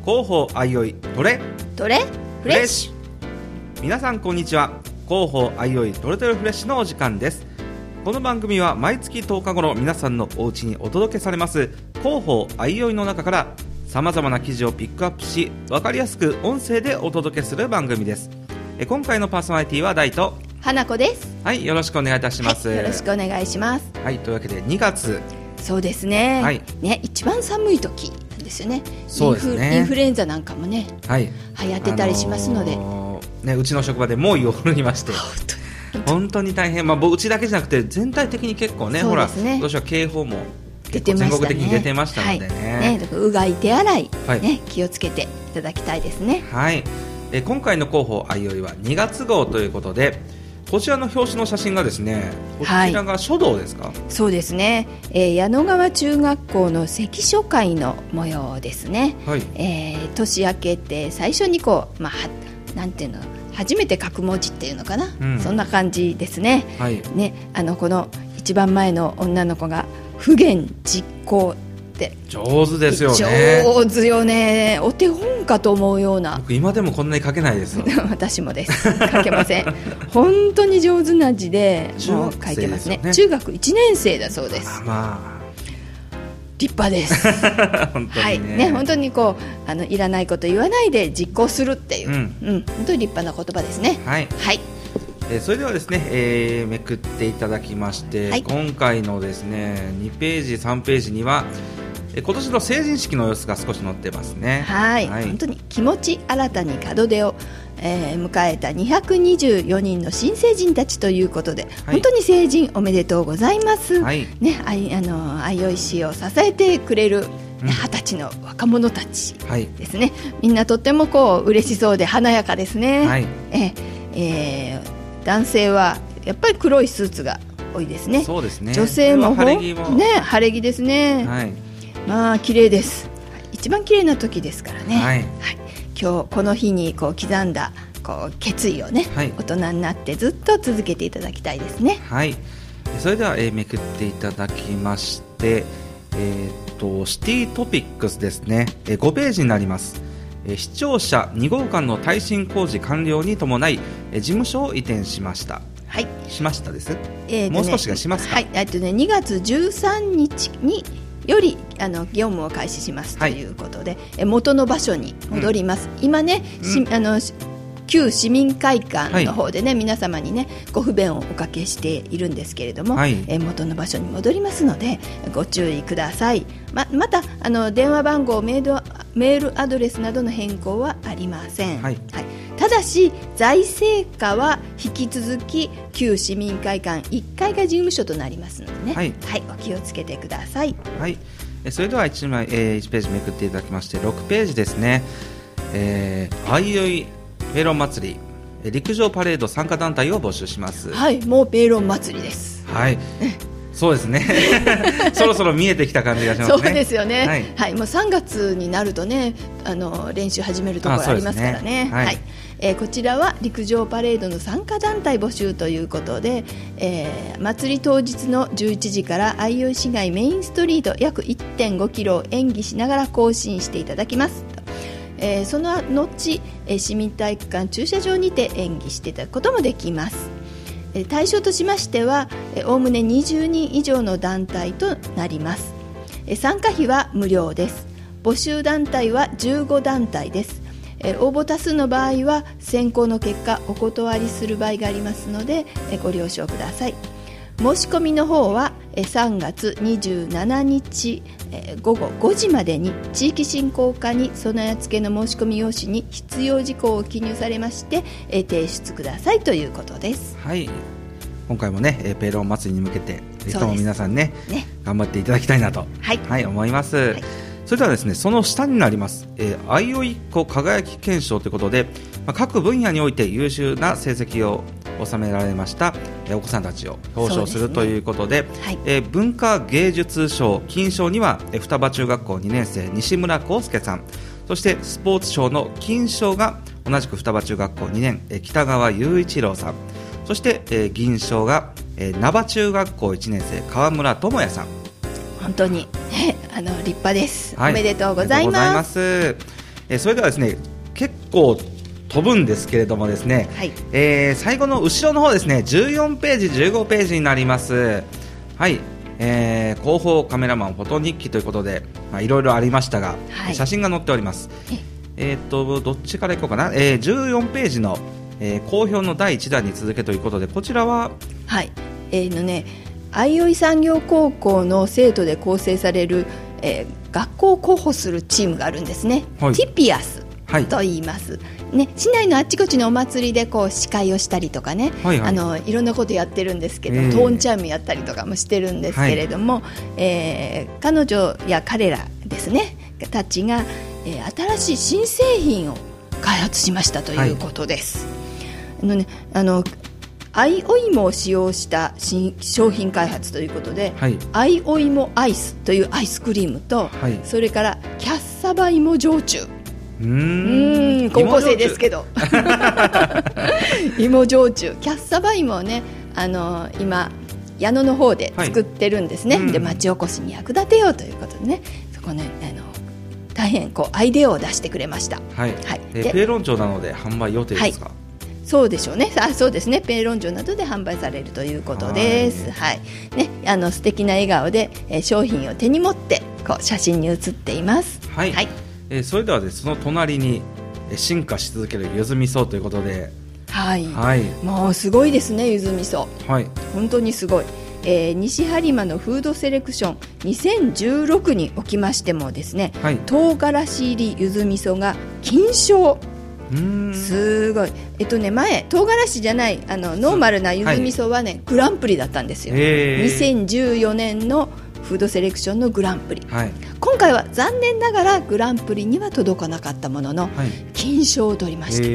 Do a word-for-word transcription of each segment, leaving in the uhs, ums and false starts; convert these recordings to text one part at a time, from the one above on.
広報あいおいどれどれフレッシュ。 皆さんこんにちは。広報あいおいどれどれフレッシュのお時間です。この番組は毎月とおか頃皆さんのお家にお届けされます広報あいおいの中からさまざまな記事をピックアップし、分かりやすく音声でお届けする番組です。え今回のパーソナリティは大と花子です。 はい、よろしくお願いいたします、 はい、よろしくお願いします。 はい、というわけでにがつ、 そうですね、 はい、 ね、一番寒い時なんですよね。 そうですね、 インフ、インフルエンザなんかもね、はい、流行ってたりしますので、 あのーね、うちの職場で猛威を振るいまして本当に大変、まあ、うちだけじゃなくて全体的に結構ね、ほら今年は警報も結構全国的に出てましたので ね, はいね、だからうがい手洗い、 はいね、気をつけていただきたいですね。 はい、え今回の広報あいおいはにがつ号ということで、こちらの表紙の写真がですね、こちらが書道ですか？はい、 そうですね、えー、矢野川中学校の関書会の模様ですね。はい、えー、年明けて最初にこう、まあ、なんていうの、初めて書く文字っていうのかな、うん、そんな感じですね。はい、ね、あのこの一番前の女の子が不言実行って上手ですよね。 上手よね。お手本かと思うような。 僕今でもこんなに書けないですよ私もです、書けません本当に上手な字でもう書いてますね。中学いちねん生だそうです。 あ、まあ、 立派です本当にね、 はいね、本当にこうあのいらないこと言わないで実行するっていう、うんうん、本当に立派な言葉ですね。 はい、はい、えー、それではですね、えー、めくっていただきまして、はい、今回のですねにページさんページにはえー、今年の成人式の様子が少し載ってますね。 はい、はい、本当に気持ち新たに門出を、えー、迎えたにひゃくにじゅうよにんの新成人たちということで、はい、本当に成人おめでとうございます、はいね、あいあのあいおい市を支えてくれる二十歳の若者たちですね、はい、みんなとってもこう嬉しそうで華やかですね。はい、ええー、男性はやっぱり黒いスーツが多いですね。 そうですね。 女性も晴れ着も、 ね、晴れ着ですね。はい、まあ綺麗です。一番綺麗な時ですからね。はいはい、今日この日にこう刻んだこう決意をね、はい、大人になってずっと続けていただきたいですね。 はい、それでは、えー、めくっていただきまして、えー、とシティトピックスですね、えー、ごページになります。えー、視聴者に号館の耐震工事完了に伴い、えー、事務所を移転しました。はい、しましたです、えーね、もう少しがしますか？ はい、えっとね、にがつじゅうさんにちによりあの業務を開始しますということで、はい、元の場所に戻ります、うん、今ね、うん、あの旧市民会館の方でね、はい、皆様にねご不便をおかけしているんですけれども、はい、え元の場所に戻りますのでご注意ください。 ま, またあの電話番号メール、メールアドレスなどの変更はありません。はいはい、ただし財政課は引き続き旧市民会館いっかいが事務所となりますのでね、はいはい、お気をつけてください。 はい、それではいちまい、えー、いちページめくっていただきましてろくページですね。えー、あいおいペロン祭り陸上パレード参加団体を募集します。 はい、もうペロン祭りです。 はい、そうですねそろそろ見えてきた感じがしますね。 そうですよね。はい、はい、もうさんがつになるとね、あの練習始めるところありますからね。はい、はい、えー、こちらは陸上パレードの参加団体募集ということで、えー、祭り当日のじゅういちじからあいおい市街メインストリート約 いってんごキロを演技しながら行進していただきます。えー、その後、えー、市民体育館駐車場にて演技していただくこともできます。えー、対象としましてはおおむねにじゅうにん以上の団体となります。えー、参加費は無料です。募集団体はじゅうごだんたいです。えー、応募多数の場合は選考の結果お断りする場合がありますので、えー、ご了承ください。申し込みの方はさんがつにじゅうしちにちごごごじまでに地域振興課に備え付けの申し込み用紙に必要事項を記入されまして提出くださいということです。 はい、今回もねペロン祭りに向けてぜひとも皆さん ね, ね頑張っていただきたいなと、はいはい、思います。はい、それではですね、その下になります、えー、あいおいっ子輝き検証ということで、まあ、各分野において優秀な成績を収められました、えー、お子さんたちを表彰するということで、はい、えー、文化芸術賞金賞には、えー、双葉中学校にねん生西村康介さん、そしてスポーツ賞の金賞が同じく双葉中学校にねん、えー、北川雄一郎さん、そして、えー、銀賞が、えー、名場中学校いちねん生川村智也さん。 本当に、ね、あの立派です、はい、おめでとうございます。 えー、それではですね結構飛ぶんですけれどもですね、はい、えー、最後の後ろの方ですねじゅうよんページじゅうごページになります。はい、えー、広報カメラマンフォト日記ということで、まあ、いろいろありましたが、はい、写真が載っております。えー、っとどっちからいこうかな、えー、じゅうよんページの、えー、好評のだいいちだんに続けということで、こちらははい、えー、のね相生産業高校の生徒で構成される、えー、学校を広報するチームがあるんですね、はい、ティピアスと言います、はいね、市内のあちこちのお祭りでこう司会をしたりとかね、はいはい、あのいろんなことやってるんですけど、えー、トーンチャイムやったりとかもしてるんですけれども、はい、えー、彼女や彼らですねたちが、えー、新しい新製品を開発しましたということです、はい、あのね、あのアイオイモを使用した新商品開発ということで、はい、アイオイモアイスというアイスクリームと、はい、それからキャッサバ芋焼酎、うーん高校生ですけど芋焼酎、キャッサバ芋をね、あのー、今矢野の方で作ってるんですね、はい、で町おこしに役立てようということでね、そこね、あの大変こうアイデアを出してくれました、はいはい、えー、ペーロン町なので販売予定ですか？はい、 そうでしょうね。あ、そうですね。ペーロン町などで販売されるということです。はい、ね、あの素敵な笑顔で、えー、商品を手に持ってこう写真に写っています。 はい。はい、えー、それではです、その隣に進化し続けるゆず味噌ということで、 はい。はい。もうすごいですね、ゆず味噌。はい。本当にすごい。えー、西播磨のフードセレクションにせんじゅうろくにおきましてもですね、はい、唐辛子入りゆず味噌が金賞。うーん、すごい、えっとね、前唐辛子じゃないあのノーマルなゆず味噌はね、はい、グランプリだったんですよ。にせんじゅうよねんのフードセレクションのグランプリ、はい、今回は残念ながらグランプリには届かなかったものの、はい、金賞を取りました。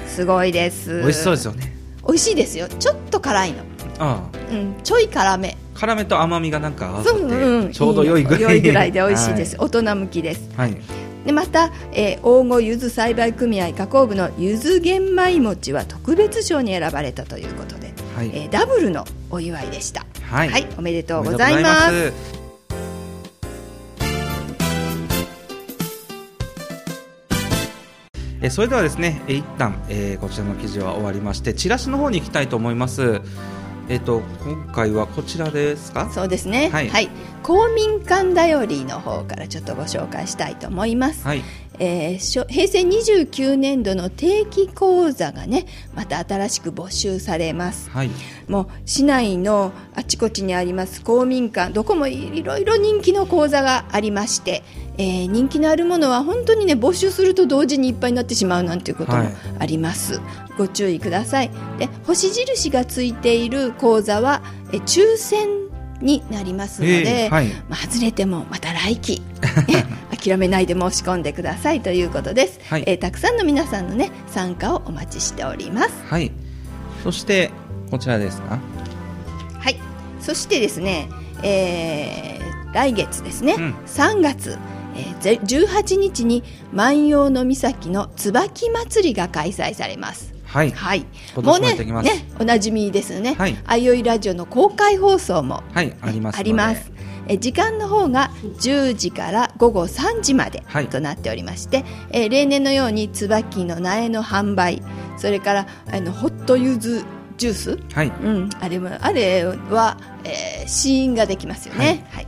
すごいです。 美味しそうですよね。 美味しいですよ。ちょっと辛いの、ああ、うん、ちょい辛め辛めと甘みがなんか合わさって、うん、ちょうど良いぐらい、 良いぐらいで美味しいです、はい、大人向きです、はい。でまた、えー、大子ゆず栽培組合加工部のゆず玄米餅は特別賞に選ばれたということで、はい、えー、ダブルのお祝いでした。はい、はい、おめでとうございます。 えー、それではですね、えー、一旦、えー、こちらの記事は終わりまして、チラシの方に行きたいと思います。えー、と今回はこちらですか？ そうですね、はいはい、公民館だよりの方からちょっとご紹介したいと思います、はい。えー、平成にじゅうきゅうねんどの定期講座がねまた新しく募集されます、はい。もう市内のあちこちにあります公民館、どこもいろいろ人気の講座がありまして、えー、人気のあるものは本当にね募集すると同時にいっぱいになってしまうなんていうこともあります、はい。ご注意ください。で、星印がついている講座はえ抽選になりますので、えーはい、まあ、外れてもまた来期諦めないで申し込んでくださいということです、はい。えー、たくさんの皆さんの、ね、参加をお待ちしております、 はい。そしてこちらですか？ はい、そしてですね、えー、来月ですね、うん、さんがつ、えー、じゅうはちにちに万葉の岬の椿祭りが開催されます。はい、はい、もうね、ね、おなじみですね、はい、あいおいラジオの公開放送も、はい、ありますので、あります。え時間の方がじゅうじからごごさんじまでとなっておりまして、はい、え例年のように椿の苗の販売、それからあのホットユズジュース、はい、うん、あれもあれは、えー、試飲ができますよね、はい、はい。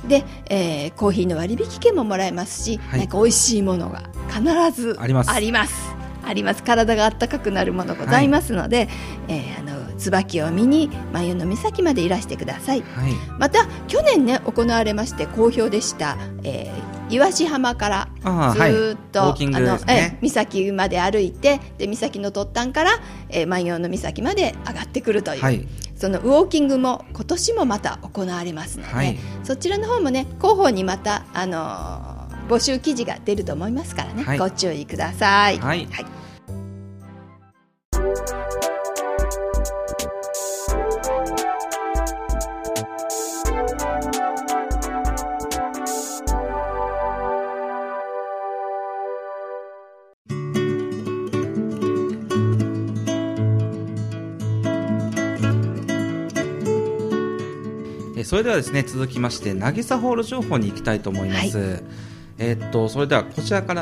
で、えー、コーヒーの割引券ももらえますし、はい、なんか美味しいものが必ずあります。ありますあります。体が温かくなるものございますので、はい、えー、あの椿を見に万葉の岬までいらしてください、はい。また去年ね行われまして好評でした、えー、岩師浜からずっと、はい、あの、ね、え岬まで歩いて、で岬の突端から、えー、万葉の岬まで上がってくるという、はい、そのウォーキングも今年もまた行われますので、はい、そちらの方もね広報にまたあのー募集記事が出ると思いますからね、はい、ご注意ください、はいはい。 それではですね、続きまして渚ホール情報に行きたいと思います、はい。えー、っとそれではこちらから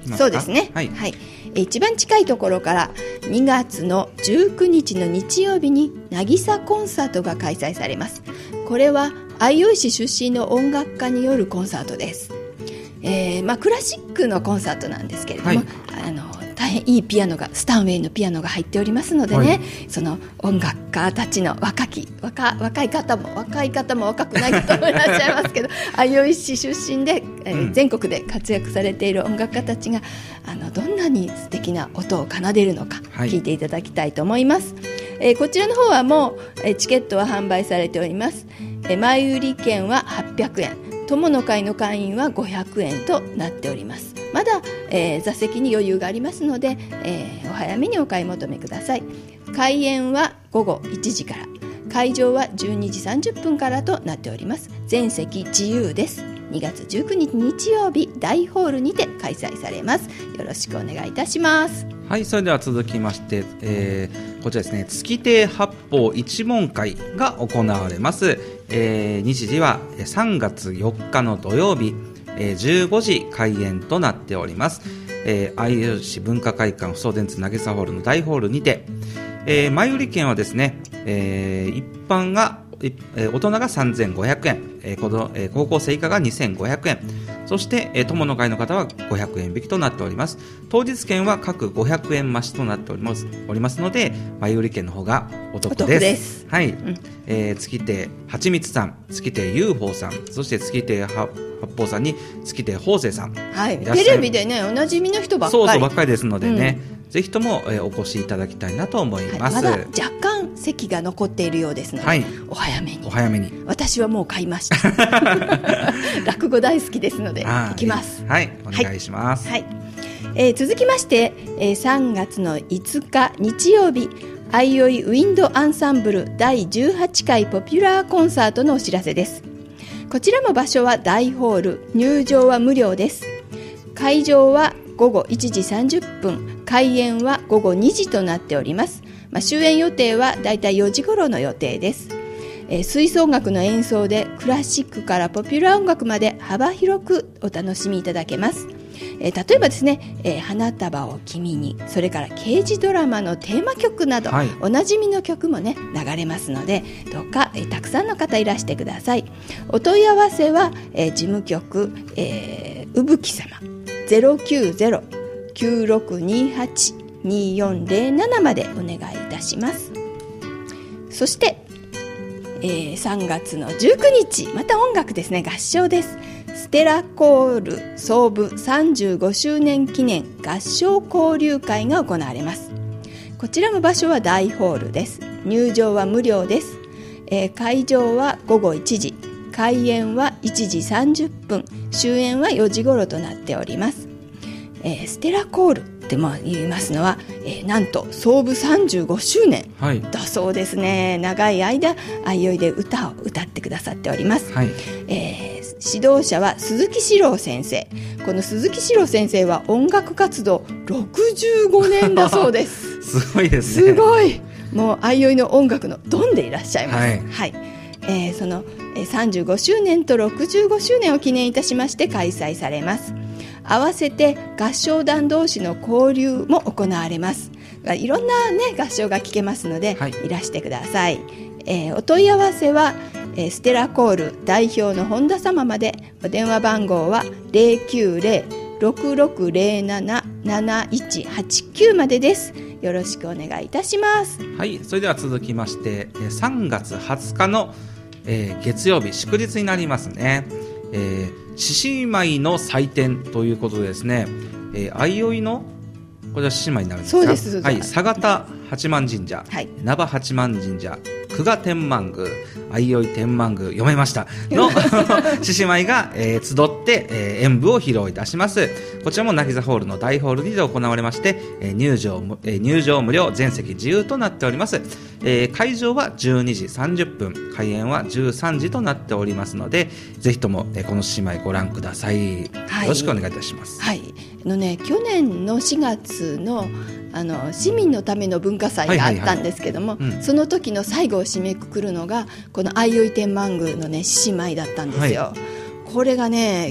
きますか？ そうですね、はいはい、一番近いところからにがつのじゅうくにちの日曜日に渚コンサートが開催されます。これは相生市出身の音楽家によるコンサートです。えーまあ、クラシックのコンサートなんですけれども、はい、あの大変いいピアノがスタンウェイのピアノが入っておりますのでね、はい、その音楽家たちの若き 若, 若い方も若い方も若くない方もいらっしゃいますけど相生市出身で、えーうん、全国で活躍されている音楽家たちがあのどんなに素敵な音を奏でるのか、はい、聞いていただきたいと思います。えー、こちらの方はもう、えー、チケットは販売されております。えー、前売り券ははっぴゃくえん、友の会の会員はごひゃくえんとなっております。まだ、えー、座席に余裕がありますので、えー、お早めにお買い求めください。開演はごごいちじから、会場はじゅうにじさんじゅっぷんからとなっております。全席自由です。にがつじゅうくにち日曜日、大ホールにて開催されます。よろしくお願いいたします。 はい、それでは続きまして、えー、こちらですね、月亭八方一門会が行われます。えー、日時はさんがつよっかの土曜日、えー、じゅうごじ開演となっております。えー、相生市文化会館不送電通渚ホールの大ホールにて、えー、前売り券はですね、えー、一般がえー、大人がさんぜんごひゃくえん、えー子どえー、高校生以下がにせんごひゃくえん、そして、えー、友の会の方はごひゃくえん引きとなっております。当日券は各ごひゃくえん増しとなっております、おりますので、前売り券の方がお得です。お得です。はい、うん、えー、月亭はちみつさん、月亭ゆうほうさん、そして月亭八方さんに月亭方正さん、 はい、テレビでねおなじみの人ばっかり、 そうそうばっかりですのでね、うん、ぜひとも、えー、お越しいただきたいなと思います。はい、 まだ若干席が残っているようですので、はい、お早めに。 お早めに。 私はもう買いました落語大好きですので行きます。 はい、お願いします。 はいはい、えー、続きまして、えー、さんがつのいつか日曜日、相生ウィンドアンサンブルだいじゅうはちかいポピュラーコンサートのお知らせです。こちらも場所は大ホール、入場は無料です。会場はごごいちじさんじゅっぷん、開演はごごにじとなっております。まあ、終演予定はだいたいよじ頃の予定です。えー、吹奏楽の演奏でクラシックからポピュラー音楽まで幅広くお楽しみいただけます。えー、例えばですね、えー、花束を君に、それから刑事ドラマのテーマ曲など、はい、おなじみの曲もね流れますので、どうか、えー、たくさんの方いらしてください。お問い合わせは、えー、事務局、えー、うぶき様 ゼロきゅうゼロ きゅうろくにはち によんゼロなな までお願いいたします。そして、えー、さんがつのじゅうくにち、また音楽ですね、合唱です。ステラコール創部さんじゅうごしゅうねん記念合唱交流会が行われます。こちらも場所は大ホールです。入場は無料です。えー、会場はごごいちじ、開演はいちじさんじゅっぷん、終演はよじ頃となっております。えー、ステラコールっても言いますのは、えー、なんと創部さんじゅうごしゅうねんだそうですね。はい、長い間相生で歌を歌ってくださっております。はい、えー、指導者は鈴木史郎先生。この鈴木史郎先生は音楽活動ろくじゅうごねんだそうですすごいですね。 すごい、もう相生の音楽のドンでいらっしゃいます。はい、はい、えー、そのさんじゅうごしゅうねんとろくじゅうごしゅうねんを記念いたしまして開催されます。合わせて合唱団同士の交流も行われます。いろんな、ね、合唱が聴けますので、はい、いらしてください。えー、お問い合わせは、えー、ステラコール代表の本田様まで。お電話番号は ゼロきゅうゼロ ろくろくゼロなな なないちはちきゅう までです。よろしくお願いいたします。 はい、それでは続きましてさんがつはつかの、えー、月曜日、祝日になりますね。えー獅子舞の祭典ということでですね、えー、相生のこれは獅子舞になるんですか。 そうです。 はい、佐賀八幡神社、はい、名場八幡神社、久我天満宮、相生天満宮、読めましたの獅子舞が、えー、集って、えー、演舞を披露いたします。こちらも渚ホールの大ホールにて行われまして、えー、入場、えー、入場無料、全席自由となっております。えー、会場はじゅうにじさんじゅっぷん、開演はじゅうさんじとなっておりますので、ぜひとも、えー、この獅子舞ご覧ください。はい、よろしくお願いいたします。 はい、あのね、去年のしがつのあの市民のための文化祭があったんですけども、はいはいはい、うん、その時の最後を締めくくるのがこの相生天満宮のね獅子舞だったんですよ。はい、これがね結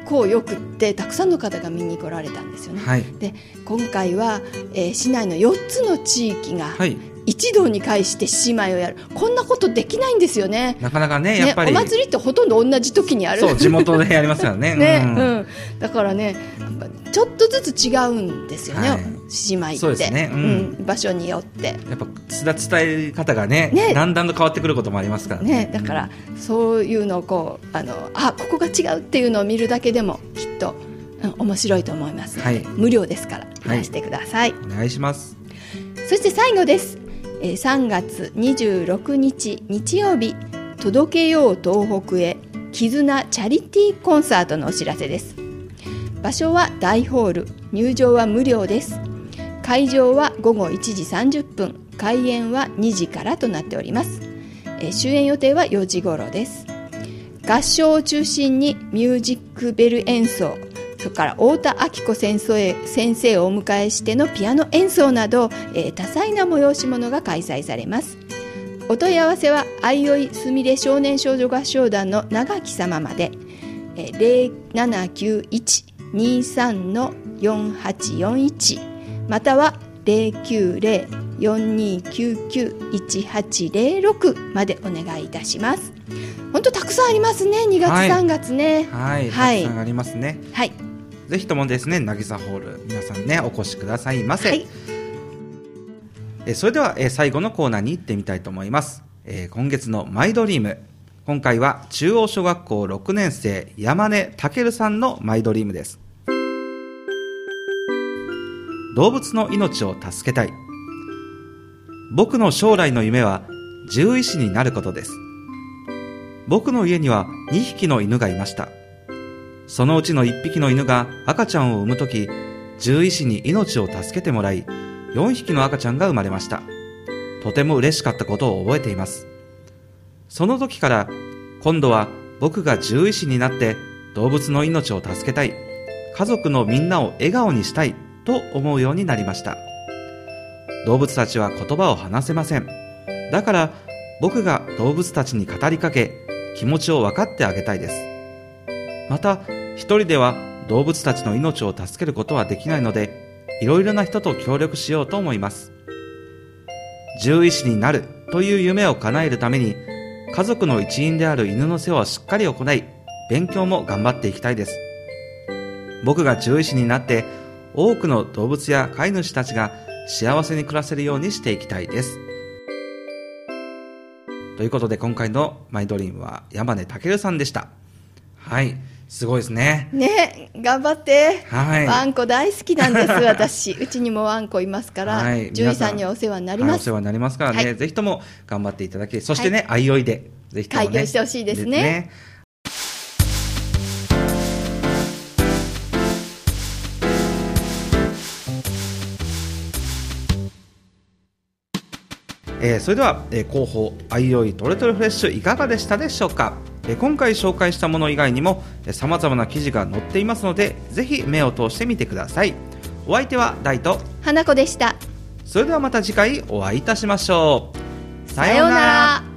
構よくってたくさんの方が見に来られたんですよね、はい、で今回は、えー、市内のよっつの地域が、はい、一堂に会して獅子舞をやる。こんなことできないんですよね。 なかなかね、やっぱり、 ね、お祭りってほとんど同じ時にある。 そう、地元でやりますよね。 ね、うんうん、だからね、ちょっとずつ違うんですよね、はい、獅子舞って。そうですね、うんうん、場所によって。 やっぱ伝え方がね、ね、だんだんと変わってくることもありますからね。 ね、だからそういうのをこう、あの、あ、ここが違うっていうのを見るだけでもきっと、うん、面白いと思いますので、はい、無料ですからいらしてください、はい、 お願いします。 そして最後です。さんがつにじゅうろくにち日曜日、届けよう東北へ絆チャリティーコンサートのお知らせです。場所は大ホール、入場は無料です。会場はごごいちじさんじゅっぷん、開演はにじからとなっております。終演予定はよじ頃です。合唱を中心にミュージックベル演奏、それから太田明子先生、先生をお迎えしてのピアノ演奏など、えー、多彩な催し物が開催されます。お問い合わせはあいおいすみれ少年少女合唱団の長木様まで、えー、ゼロななきゅういち にさん よんはちよんいち またはゼロきゅうゼロ よんにきゅうきゅう いちはちゼロろくまでお願いいたします。本当たくさんありますね。にがつ、はい、さんがつね、 はい、はい、たくさんありますね。 はい、 ぜひともですね、なぎさホール皆さんねお越しくださいませ、はい、えそれではえ最後のコーナーに行ってみたいと思います。え今月のマイドリーム、今回は中央小学校ろくねん生山根健さんのマイドリームです。動物の命を助けたい。僕の将来の夢は獣医師になることです。僕の家にはにひきの犬がいました。そのうちのいっぴきの犬が赤ちゃんを産むとき、獣医師に命を助けてもらい、よんひきの赤ちゃんが生まれました。とても嬉しかったことを覚えています。その時から、今度は僕が獣医師になって動物の命を助けたい、家族のみんなを笑顔にしたいと思うようになりました。動物たちは言葉を話せません。だから僕が動物たちに語りかけ、気持ちを分かってあげたいです。また、一人では動物たちの命を助けることはできないので、いろいろな人と協力しようと思います。獣医師になるという夢を叶えるために、家族の一員である犬の世話をしっかり行い、勉強も頑張っていきたいです。僕が獣医師になって、多くの動物や飼い主たちが幸せに暮らせるようにしていきたいです。ということで、今回のマイドリームは山根健さんでした。はい、すごいですね。 ね、頑張って。はい、ワンコ大好きなんです私。うちにもワンコいますから、はい、獣医さんにはお世話になります。はい、お世話になりますからね、はい、ぜひとも頑張っていただき、そしてね、はい、あいおいでぜひともね開業してほしいですね。ね、 えー、それでは、えー、広報あいおいトレトレフレッシュいかがでしたでしょうか。えー、今回紹介したもの以外にもさまざまな記事が載っていますので、ぜひ目を通してみてください。お相手は大と花子でした。 それではまた次回お会いいたしましょう。 さようなら。